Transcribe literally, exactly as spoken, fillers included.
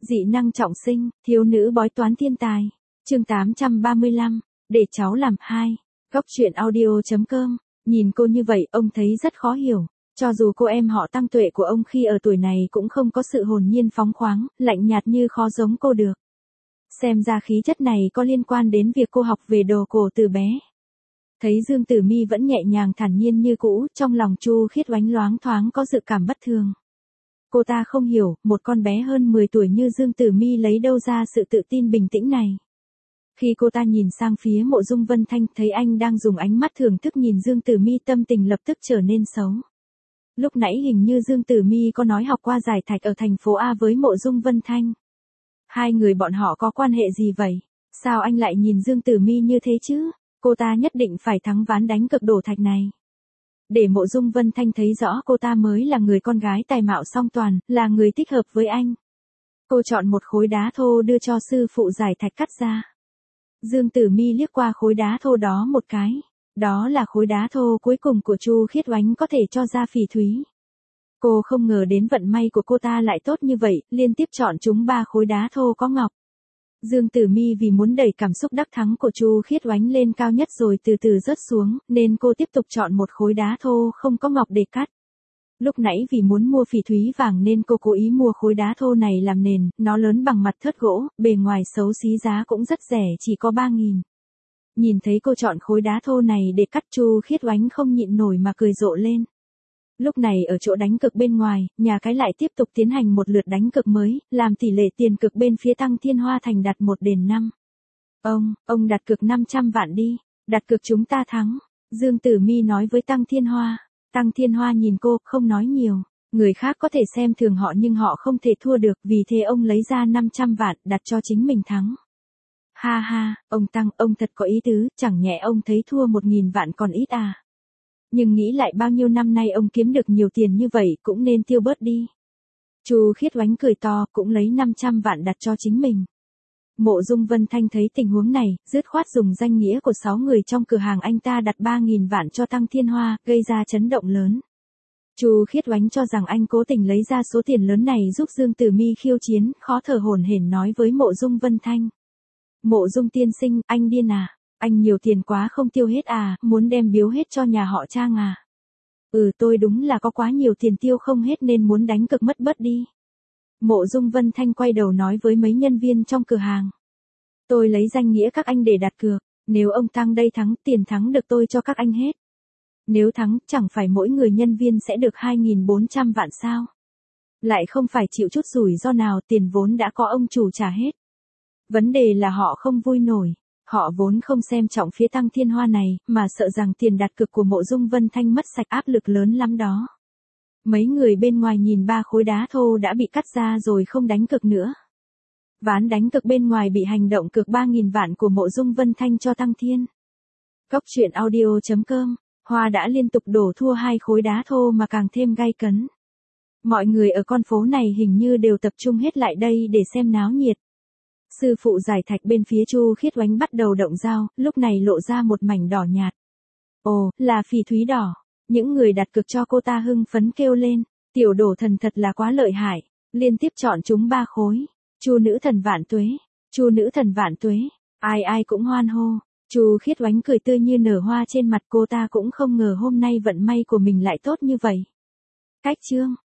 Dị năng trọng sinh, thiếu nữ bói toán thiên tài. Chương tám trăm ba mươi lăm, để cháu làm hai. Góc truyện audio.com. Nhìn cô như vậy, ông thấy rất khó hiểu. Cho dù cô em họ Tăng Tuệ của ông khi ở tuổi này cũng không có sự hồn nhiên phóng khoáng, lạnh nhạt như khó giống cô được. Xem ra khí chất này có liên quan đến việc cô học về đồ cổ từ bé. Thấy Dương Tử Mi vẫn nhẹ nhàng thản nhiên như cũ, trong lòng Chu Khiết Oánh loáng thoáng có dự cảm bất thường. Cô ta không hiểu, một con bé hơn mười tuổi như Dương Tử Mi lấy đâu ra sự tự tin bình tĩnh này. Khi cô ta nhìn sang phía Mộ Dung Vân Thanh, thấy anh đang dùng ánh mắt thưởng thức nhìn Dương Tử Mi, tâm tình lập tức trở nên xấu. Lúc nãy hình như Dương Tử Mi có nói học qua giải thạch ở thành phố A với Mộ Dung Vân Thanh. Hai người bọn họ có quan hệ gì vậy? Sao anh lại nhìn Dương Tử Mi như thế chứ? Cô ta nhất định phải thắng ván đánh cược đổ thạch này. Để Mộ Dung Vân Thanh thấy rõ cô ta mới là người con gái tài mạo song toàn, là người thích hợp với anh. Cô chọn một khối đá thô đưa cho sư phụ giải thạch cắt ra. Dương Tử Mi liếc qua khối đá thô đó một cái. Đó là khối đá thô cuối cùng của Chu Khiết Oánh có thể cho ra phỉ thúy. Cô không ngờ đến vận may của cô ta lại tốt như vậy, liên tiếp chọn chúng ba khối đá thô có ngọc. Dương Tử Mi vì muốn đẩy cảm xúc đắc thắng của Chu Khiết Oánh lên cao nhất rồi từ từ rớt xuống, nên cô tiếp tục chọn một khối đá thô không có ngọc để cắt. Lúc nãy vì muốn mua phỉ thúy vàng nên cô cố ý mua khối đá thô này làm nền, nó lớn bằng mặt thớt gỗ, bề ngoài xấu xí, giá cũng rất rẻ, chỉ có ba nghìn. Nhìn thấy cô chọn khối đá thô này để cắt, Chu Khiết Oánh không nhịn nổi mà cười rộ lên. Lúc này ở chỗ đánh cược bên ngoài, nhà cái lại tiếp tục tiến hành một lượt đánh cược mới, làm tỷ lệ tiền cược bên phía Tăng Thiên Hoa Thành đặt một đền năm. Ông, ông đặt cược năm trăm vạn đi, đặt cược chúng ta thắng. Dương Tử Mi nói với Tăng Thiên Hoa. Tăng Thiên Hoa nhìn cô, không nói nhiều. Người khác có thể xem thường họ nhưng họ không thể thua được, vì thế ông lấy ra năm trăm vạn, đặt cho chính mình thắng. Ha ha, ông Tăng, ông thật có ý tứ, chẳng nhẽ ông thấy thua một nghìn vạn còn ít à. Nhưng nghĩ lại bao nhiêu năm nay ông kiếm được nhiều tiền như vậy cũng nên tiêu bớt đi. Chu Khiết Oánh cười to, cũng lấy năm trăm vạn đặt cho chính mình. Mộ Dung Vân Thanh thấy tình huống này, dứt khoát dùng danh nghĩa của sáu người trong cửa hàng anh ta đặt ba nghìn vạn cho Tăng Thiên Hoa, gây ra chấn động lớn. Chu Khiết Oánh cho rằng anh cố tình lấy ra số tiền lớn này giúp Dương Tử Mi khiêu chiến, khó thở hổn hển nói với Mộ Dung Vân Thanh. Mộ Dung tiên sinh, anh điên à? Anh nhiều tiền quá không tiêu hết à, muốn đem biếu hết cho nhà họ Trang à? Ừ, tôi đúng là có quá nhiều tiền tiêu không hết nên muốn đánh cược mất bớt đi. Mộ Dung Vân Thanh quay đầu nói với mấy nhân viên trong cửa hàng. Tôi lấy danh nghĩa các anh để đặt cược, nếu ông Tăng đây thắng, tiền thắng được tôi cho các anh hết. Nếu thắng, chẳng phải mỗi người nhân viên sẽ được hai nghìn bốn trăm vạn sao? Lại không phải chịu chút rủi ro nào, tiền vốn đã có ông chủ trả hết. Vấn đề là họ không vui nổi. Họ vốn không xem trọng phía Tăng Thiên Hoa này, mà sợ rằng tiền đặt cược của Mộ Dung Vân Thanh mất sạch, áp lực lớn lắm đó. Mấy người bên ngoài nhìn ba khối đá thô đã bị cắt ra rồi không đánh cược nữa. Ván đánh cược bên ngoài bị hành động cược ba nghìn vạn của Mộ Dung Vân Thanh cho Tăng Thiên. Góc truyện audio.com. Hoa đã liên tục đổ thua hai khối đá thô mà càng thêm gay cấn. Mọi người ở con phố này hình như đều tập trung hết lại đây để xem náo nhiệt. Sư phụ giải thạch bên phía Chu Khiết Oánh bắt đầu động dao, lúc này lộ ra một mảnh đỏ nhạt. Ồ, là phỉ thúy đỏ. Những người đặt cược cho cô ta hưng phấn kêu lên. Tiểu đổ thần thật là quá lợi hại. Liên tiếp chọn chúng ba khối. Chu nữ thần vạn tuế. Chu nữ thần vạn tuế. Ai ai cũng hoan hô. Chu Khiết Oánh cười tươi như nở hoa trên mặt, cô ta cũng không ngờ hôm nay vận may của mình lại tốt như vậy. Cách chương.